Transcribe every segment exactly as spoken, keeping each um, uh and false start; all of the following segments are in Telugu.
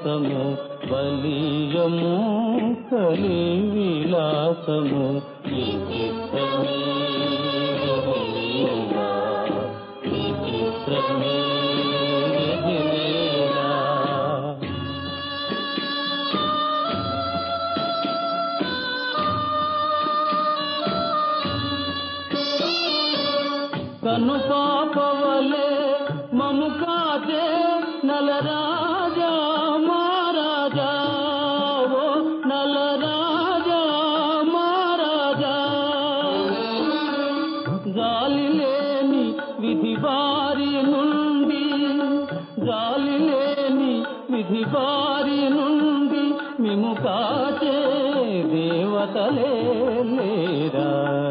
హాసము బలీయము కలి విలాసము విచిత్రమే లీలా, విచిత్రమే లీలా. కను పాపవలే మము కాచే నలరాజా మహారాజా, ఓ నలరాజా మహారాజా. జాలి లేని విధి బారి నుండి, జాలి లేని విధి బారి నుండి మిము కాచే దేవతలే లేరా.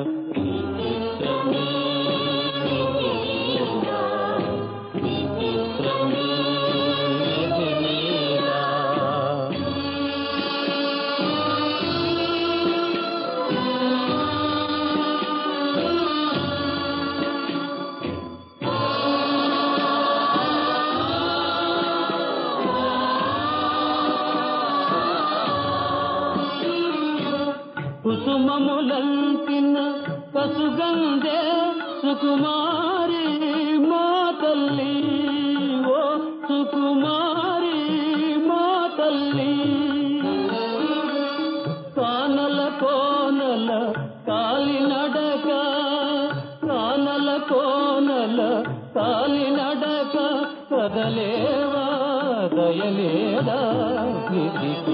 కుసుమములంకిన కసుగందే సుకుమారి మా తల్లి, ఓ సుకుమారి మా తల్లి. కానల కోనల కాలి నడక, కానల కోనల కాలి నడక, కదలేవా దయలేదా విధికి.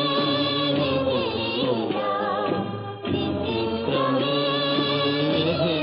విచిత్రమే